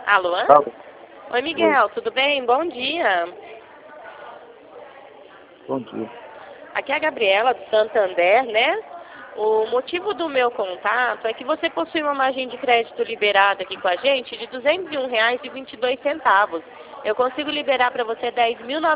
Alô? Tá. Oi, Miguel, tudo bem? Bom dia. Bom dia. Aqui é a Gabriela, do Santander, né? O motivo do meu contato é que você possui uma margem de crédito liberada aqui com a gente de R$ 201,22. Eu consigo liberar para você R$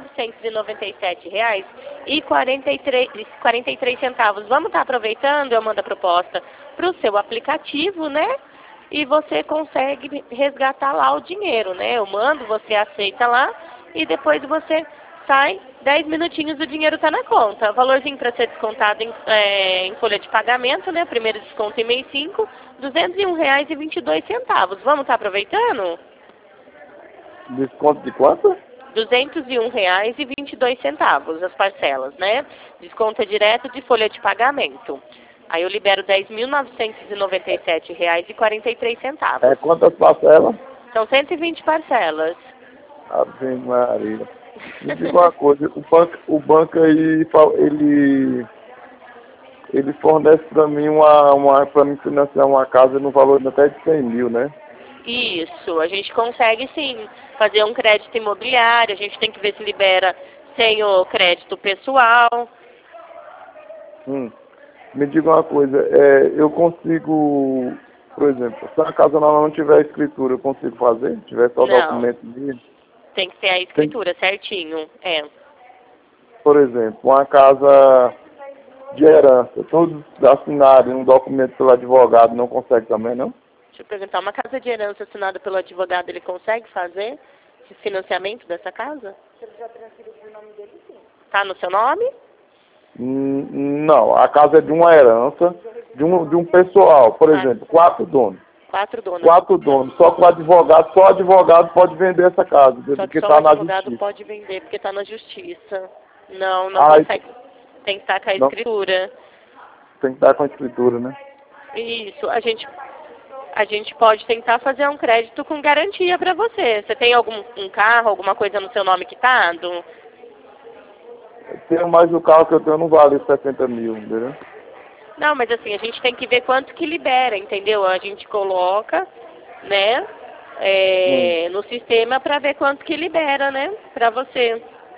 10.997,43. Vamos estar aproveitando, eu mando a proposta para o seu aplicativo, né? E você consegue resgatar lá o dinheiro, né? Eu mando, você aceita lá e depois você sai, 10 minutinhos o dinheiro está na conta. Valorzinho para ser descontado em folha de pagamento, né? Primeiro desconto em mês 5, R$ 201,22. Vamos estar aproveitando? Desconto de quanto? R$ 201,22 as parcelas, né? Desconto é direto de folha de pagamento. Aí eu libero R$ 10.997,43. É quantas parcelas? São 120 parcelas. Ave Maria. Me diga uma coisa, o banco aí, ele fornece para mim para me financiar uma casa no valor de até de 100 mil, né? Isso, a gente consegue sim fazer um crédito imobiliário, a gente tem que ver se libera sem o crédito pessoal. Me diga uma coisa, eu consigo, por exemplo, se a casa não tiver escritura, eu consigo fazer? Se tiver só Não, documento mesmo? tem que ter a escritura certinho, é. Por exemplo, uma casa de herança, todos assinarem um documento pelo advogado, não consegue também, não? Deixa eu perguntar, uma casa de herança assinada pelo advogado, ele consegue fazer esse financiamento dessa casa? Se ele já transferiu pro nome dele, sim. Tá no seu nome? Não, a casa é de uma herança, de um pessoal, por exemplo, 4 donos. 4 donos. 4 donos, só que só o advogado pode vender essa casa, Só porque que só está o na advogado justiça. pode vender, porque está na justiça. Não Ah, consegue. Tem que estar com a não, escritura. tem que estar com a escritura, né? Isso, a gente pode tentar fazer um crédito com garantia para você. Você tem um carro, alguma coisa no seu nome quitado? Tenho mais o carro que eu tenho não vale 60 mil, entendeu? Não, mas assim, a gente tem que ver quanto que libera, entendeu? A gente coloca, né, no sistema para ver quanto que libera, né, para você.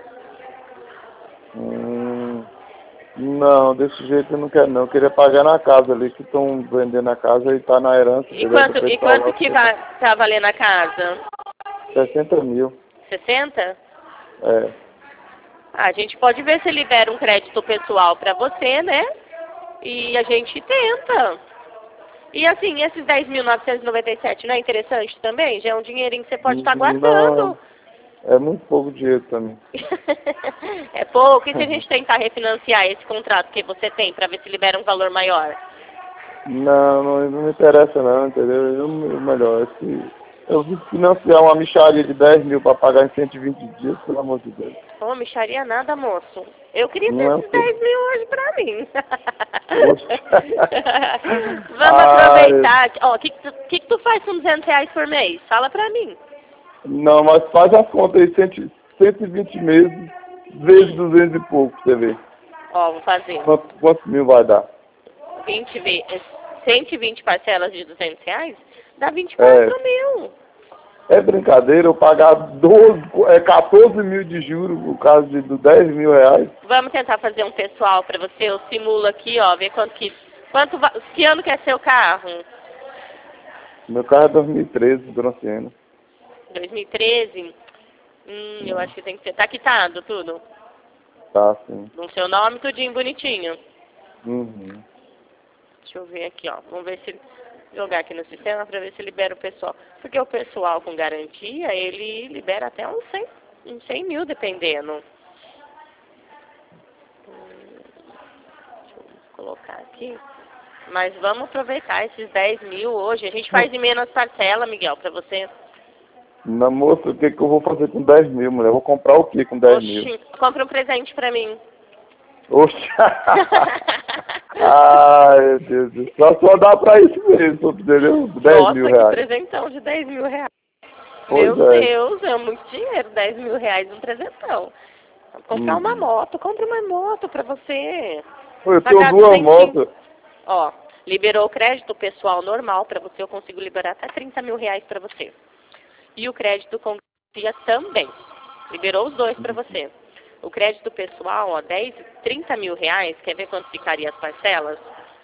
Não, desse jeito eu não quero não. Eu queria pagar na casa ali, que estão vendendo a casa e está na herança. E quanto que vai tá valendo a casa? 60 mil. 60? É. A gente pode ver se libera um crédito pessoal para você, né? E a gente tenta. E assim, esses 10.997 não é interessante também? Já é um dinheirinho que você pode estar guardando. Não, é muito pouco dinheiro também. É pouco. E se a gente tentar refinanciar esse contrato que você tem para ver se libera um valor maior? Não me interessa não, entendeu? Eu melhor, eu vim financiar uma mixaria de 10 mil para pagar em 120 dias, pelo amor de Deus. Ô, mixaria nada, moço. Eu queria ter Não é esses 10 mil hoje pra mim. Vamos aproveitar. Ó, o que tu faz com R$ 200 por mês? Fala pra mim. Não, mas faz as contas aí, 120 meses, vezes 200 e pouco, pra você ver. Ó, vou fazer. Quantos mil vai dar? 120 parcelas de R$ 200? Dá 24 mil. É brincadeira, eu pagar 14 mil de juros no caso de 10 mil reais. Vamos tentar fazer um pessoal pra você. Eu simulo aqui, ó, ver que ano que é seu carro? Meu carro é 2013, Dona Siena. 2013? Eu acho que tem que ser. Tá quitado tudo? Tá, sim. No seu nome, tudinho bonitinho. Uhum. Deixa eu ver aqui, ó. Vamos ver se jogar aqui no sistema para ver se libera o pessoal. Porque o pessoal com garantia, ele libera até uns 100 mil, dependendo. Deixa eu colocar aqui. Mas vamos aproveitar esses 10 mil hoje. A gente faz em menos parcela, Miguel, para você. Na moça, o que eu vou fazer com 10 mil, mulher? Eu vou comprar o que com 10 mil? Compra um presente para mim. Oxe! Ai, meu Deus do céu. Só dá pra isso mesmo, entendeu? 10 mil reais. Nossa, que presentão de 10 mil reais. Pois Meu Deus, é muito dinheiro, 10 mil reais um presentão. Comprar uma moto, compre uma moto pra você. Eu tenho 2 motos. Ó, liberou o crédito pessoal normal pra você, eu consigo liberar até 30 mil reais pra você. e o crédito com garantia também. Liberou os dois para você. O crédito pessoal, ó, 30 mil reais, quer ver quanto ficaria as parcelas?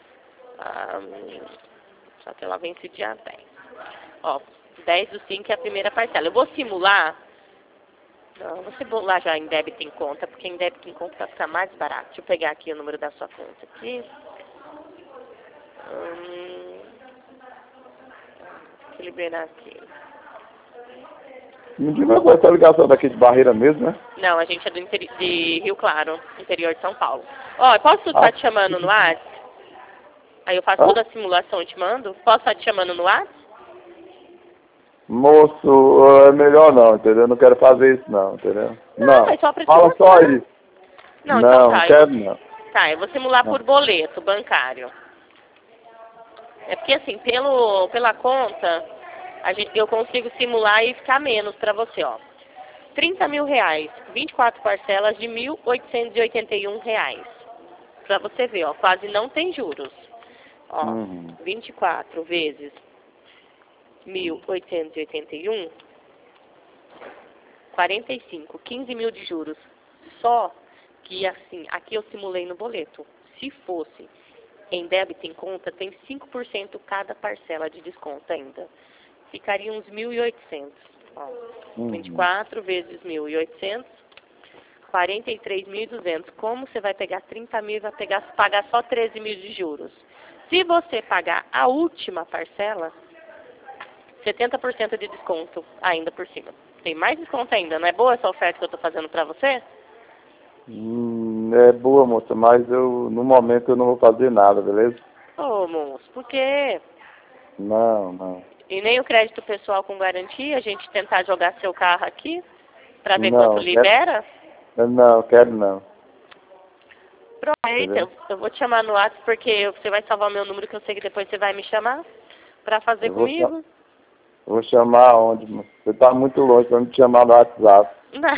Só que ela vence dia 10. Ó, 10 do 5 é a primeira parcela. Eu vou simular. Não, vou simular já em débito em conta, porque em débito em conta vai ficar mais barato. Deixa eu pegar aqui o número da sua conta aqui. Deixa eu liberar aqui. Ninguém vai com essa ligação daqui de Barreira mesmo, né? Não, a gente é de Rio Claro, interior de São Paulo. Ó, posso estar te chamando no WhatsApp? Aí eu faço toda a simulação e te mando? Posso estar te chamando no WhatsApp? Moço, é melhor não, entendeu? Não quero fazer isso não, entendeu? Não, é só pra fala só isso. Não, então tá. Quero não. Tá, eu vou simular por boleto bancário. É porque assim, pela conta, eu consigo simular e ficar menos pra você, ó. 30 mil reais, 24 parcelas de 1.881 reais. Pra você ver, ó, quase não tem juros. Ó, 24 vezes 1.881, 45, 15 mil de juros. Só que assim, aqui eu simulei no boleto. Se fosse em débito em conta, tem 5% cada parcela de desconto ainda. Ficaria uns 1.800. Ó, 24 vezes 1.800, 43.200. Como você vai pegar 30 mil e vai pagar só 13 mil de juros? Se você pagar a última parcela, 70% de desconto ainda por cima. Tem mais desconto ainda. Não é boa essa oferta que eu estou fazendo para você? É boa, moça, mas no momento eu não vou fazer nada, beleza? Ô, moço, por quê? Não. E nem o crédito pessoal com garantia, a gente tentar jogar seu carro aqui para ver quanto libera? Não, quero não. Aproveita, eu vou te chamar no WhatsApp porque você vai salvar o meu número que eu sei que depois você vai me chamar para fazer comigo. Vou chamar onde, moça? Você tá muito longe para me chamar no WhatsApp.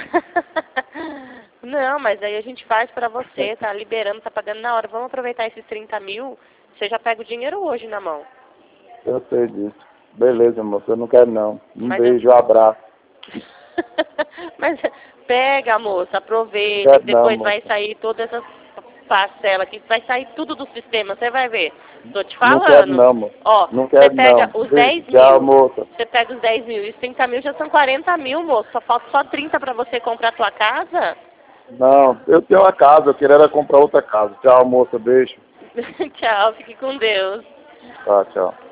Não, mas aí a gente faz pra você, tá liberando, tá pagando na hora. Vamos aproveitar esses 30 mil, você já pega o dinheiro hoje na mão. Eu sei disso. Beleza, moça, eu não quero não. Beijo, abraço. Mas pega, moça, aproveita, depois vai sair todas essas parcelas aqui, vai sair tudo do sistema, você vai ver. Tô te falando. Não quero não, moça. Ó, não quero, você pega não. Os 10 mil. Tchau, moça. Você pega os 10 mil e os 30 mil já são 40 mil, moço. Só falta só 30 pra você comprar a tua casa? Não, eu tenho uma casa, eu queria comprar outra casa. Tchau, moça, beijo. Tchau, fique com Deus. Tá, tchau.